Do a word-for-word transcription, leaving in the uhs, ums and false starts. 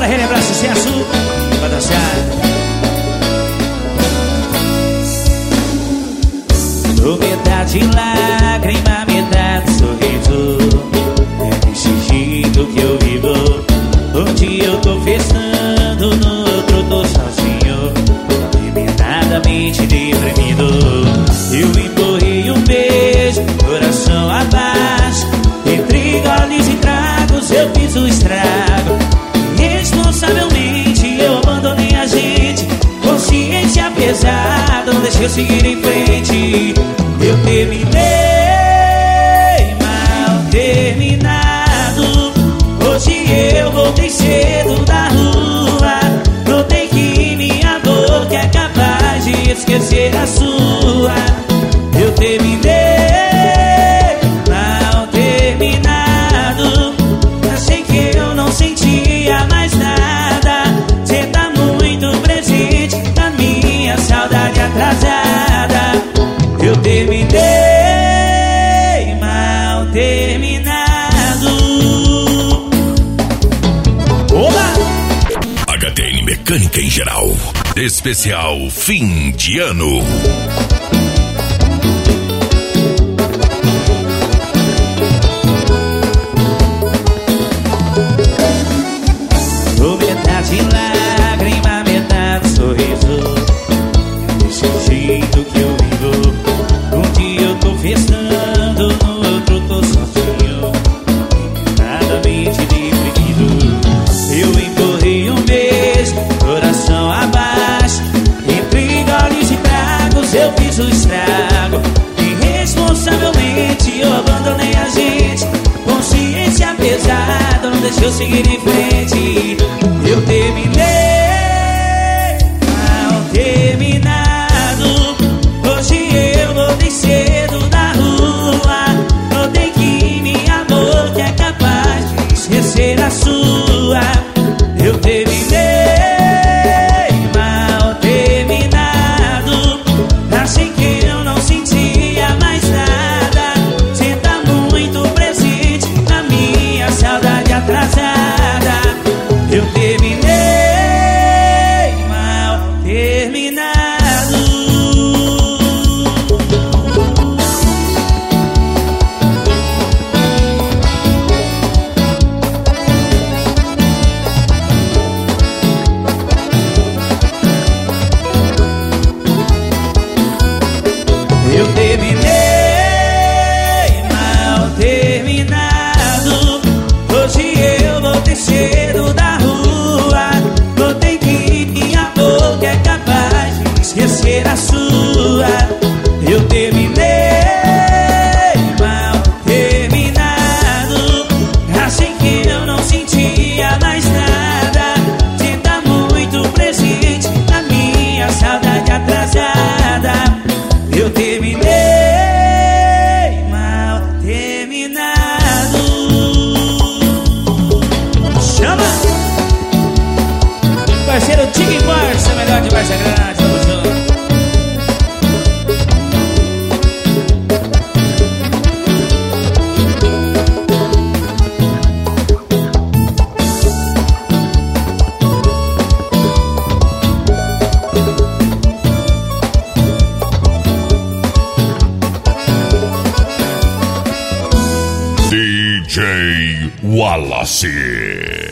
Bora relembrar sucesso pra dançar. Tô metade lágrima, metade sorriso. É desse jeito que eu vivo. Um dia eu tô festando, no outro tô sozinho, terminadamente deprimido. Eu empurrei um beijo, coração abaixo. Entre goles e tragos eu fiz o estrago. Irresponsavelmente eu abandonei a gente. Consciência pesada, não deixei eu seguir em frente. Eu terminei mal terminado. Hoje eu voltei cedo da rua. Notei que minha boca é capaz de esquecer a sua. Eu terminei mal terminado. Achei que eu não sentia mais nada. Cê tá muito presente na minha saudade atrasada. Eu terminei mal terminado. Olá! H D N Mecânica em Geral. Especial fim de ano. Tô metade lágrima, metade sorriso. Desse jeito que eu vivo. Um dia eu tô festando, no outro tô sozinho, terminadamente deprimido. Eu empurrei um beijo, coração abaixo. Entre goles e tragos eu fiz o estrago. Irresponsavelmente eu abandonei a gente. Consciência pesada, não deixou eu seguir em frente. Eu terminei mal terminado. Hoje eu voltei cedo da rua. Notei que minha boca é capaz de esquecer a sua. Eu terminei mal terminado. Achei que eu não sentia mais nada. Cê tá muito presente na minha saudade atrasada. Eu terminei mal terminado. Eu terminei mal terminado. Hoje eu voltei cedo da rua. Notei que minha boca é capaz de esquecer a sua. Eu terminei mal terminado. Achei que eu não sentia mais nada. Cê tá muito presente na minha saudade atrasada. Eu terminei mal terminado. Chama! Parceiro Tigre Barça, melhor de Barça Grande, tamo junto. D J Wallace.